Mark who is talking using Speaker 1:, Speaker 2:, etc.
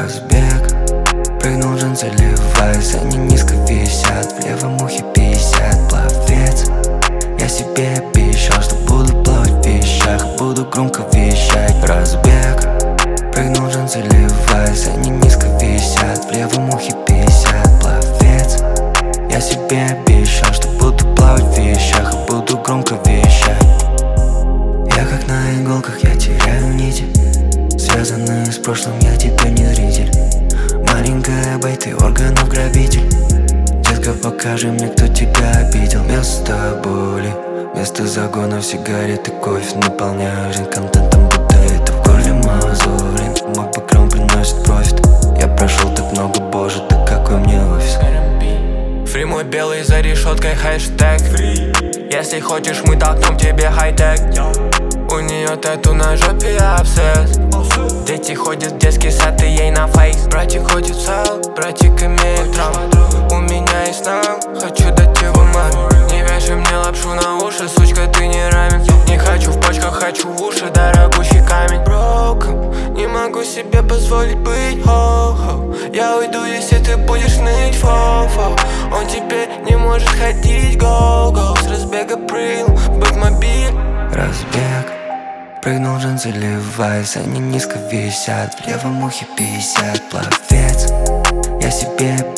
Speaker 1: Разбег, прыгнул джинсы, заливаясь, они низко висят. В левом ухе 50, пловец. Я себе обещал, что буду плавать в вещах, буду громко вещать. Разбег, прыгнул джинсы, заливаясь, они низко висят. В левом ухе 50, пловец. Я себе обещал, что буду плавать в вещах и буду громко вещать. Я как на иголках, я теряю нити, связанные с прошлым, я теперь не зритель. Маленькая бэй, ты органов грабитель. Детка, покажи мне, кто тебя обидел. Вместо боли, вместо загонов, сигареты, кофе. Наполняю жизнь контентом, будто это в горле мозоли. Мой бэкграунд приносит профит. Я прошел так много, боже, да какой мне офис.
Speaker 2: Фри мой белый за решеткой, хэштег фри. Если хочешь, мы толкнем тебе хай-тек. У нее тату на жопе, абсцесс. Дети ходят в детский сад и ей на фейс. Братик ходит в зал, братик имеет травму. У меня есть навык, хочу дать его маме. Не вешай мне лапшу на уши, сучка, ты не рамен. Не хочу в почках, хочу в уши, дорогущий камень. Broken, не могу себе позволить быть хо-хо. Я уйду, если ты будешь ныть, фо-фо. Он теперь не может ходить, go-go. С разбега прыгнул в бэкмобиль.
Speaker 1: Разбег, прыгнул джинсы, заливаясь, они низко висят. В левом ухе 50, пловец. Я себе